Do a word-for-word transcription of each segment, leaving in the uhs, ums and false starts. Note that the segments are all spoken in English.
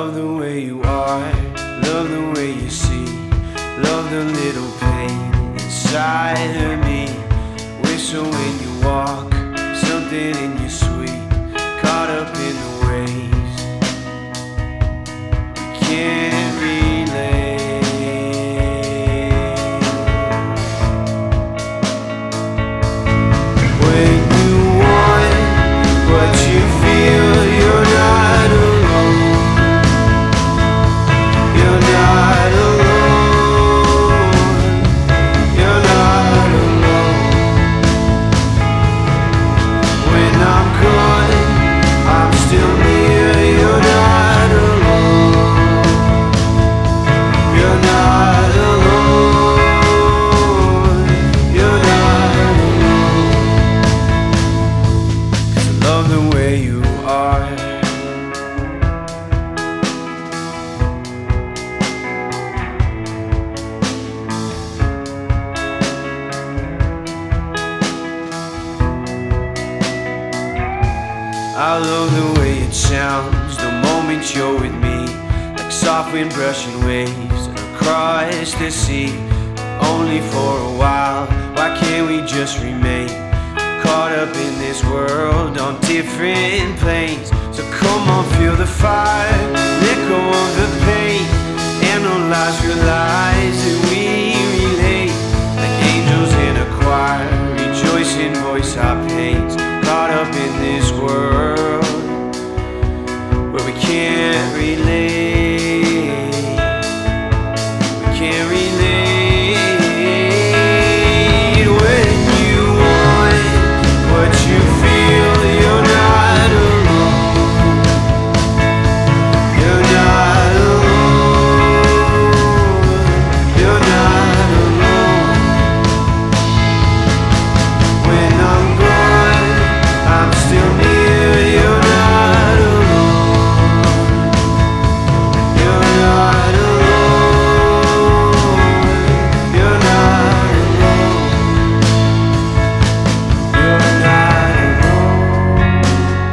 love the way you are, love the way you see, love the little pain inside of me. Whistle when you walk, something in you sweet, caught up in the waves. We can't relate. When you want what you feel, you're not alone. You're not alone. You're not alone. When I'm gone, I'm still near. You're not alone. You're not alone. You're not alone. 'Cause I love the way you are. I love the way it sounds the moment you're with me, like soft wind brushing waves across the sea. Only for a while, why can't we just remain caught up in this world on different planes? So come on, feel the fire, let go of the pain, analyze, realize that we relate like angels in a choir, rejoicing, voice our pains, caught up in this world where we can't relate. We can't relate. When you want what you feel, you're not alone. You're not alone. You're not alone. When I'm gone, I'm still near. You're not alone. You're not alone. You're not alone. You're not alone.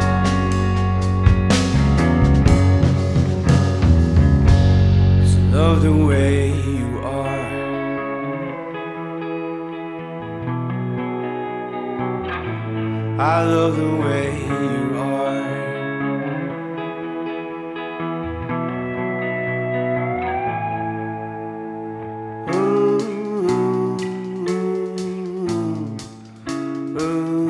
'Cause I love the way you are. I love the way you are. Ooh, ooh,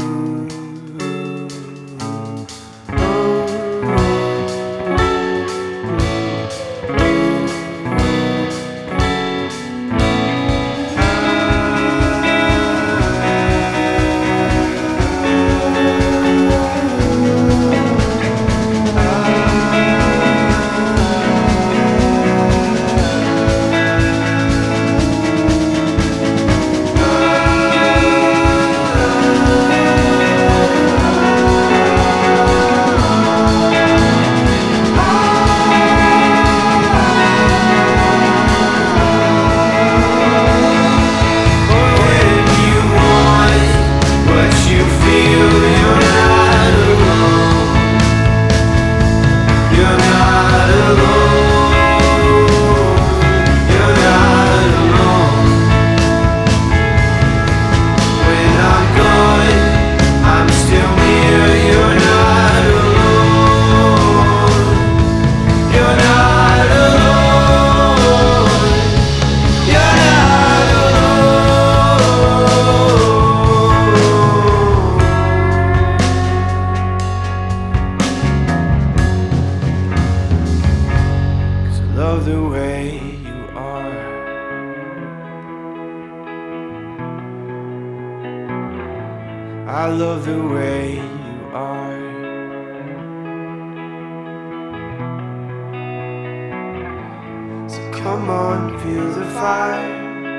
when you want what you feel, you're not alone. You're not alone. You're not alone. When I'm gone, I'm still near. You're not alone. You're not alone. You're not alone. 'Cause I love the way you are. I love the way you are. So come on, feel the fire,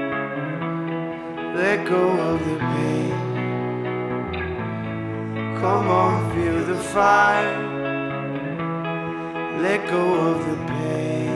let go of the pain. Come on, feel the fire, let go of the pain.